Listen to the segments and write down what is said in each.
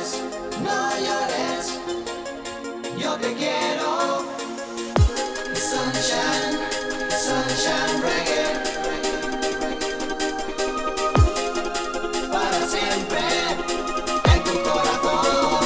no llores, yo te quiero. Sunshine, sunshine reggae, para siempre en tu corazón.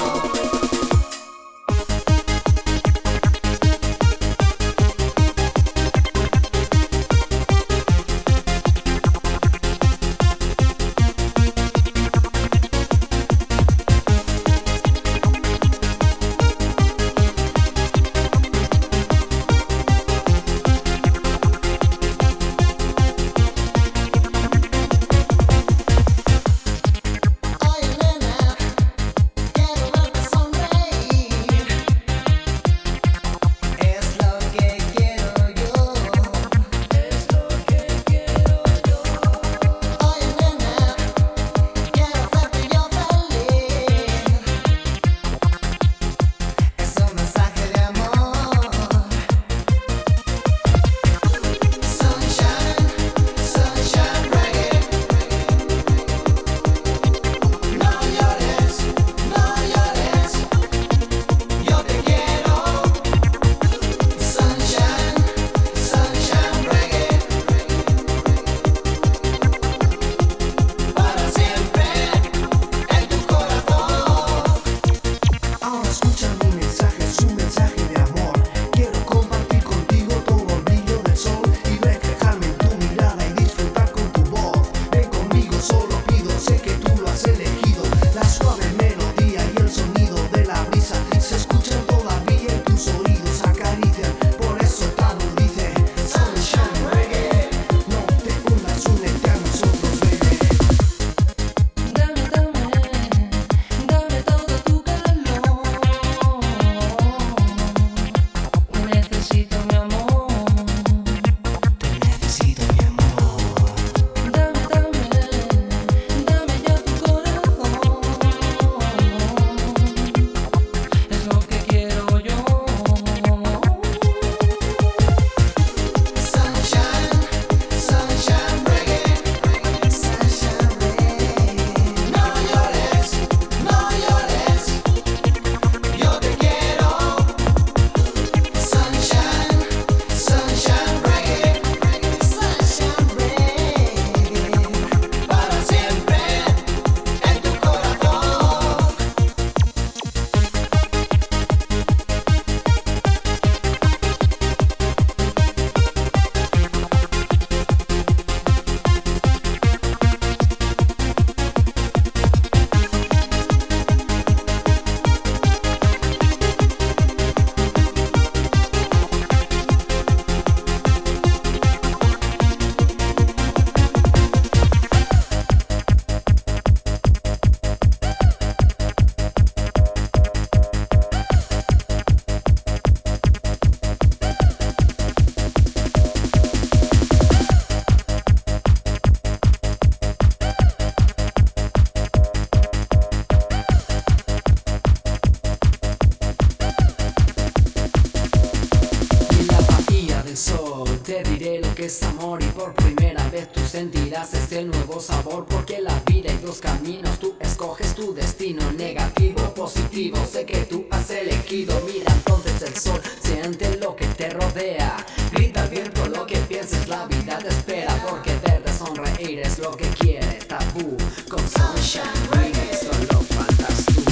Te diré lo que es amor y por primera vez tú sentirás este nuevo sabor. Porque la vida hay dos caminos, tú escoges tu destino, negativo o positivo, sé que tú has elegido. Mira entonces el sol, siente lo que te rodea, grita al viento lo que pienses, la vida te espera. Porque verte sonreír es lo que quiere Tabú. Con Sunshine Reggae solo faltas tú.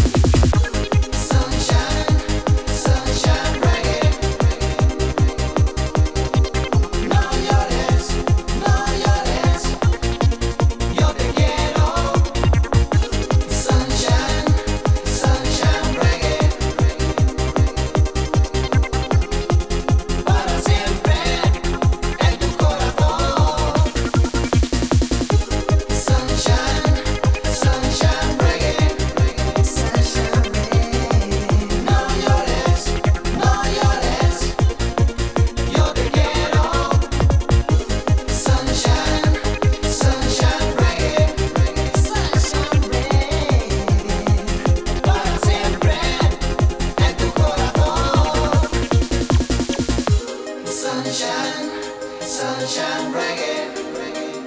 Sunshine Reggae,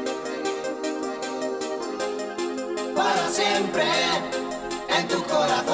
para siempre en tu corazón.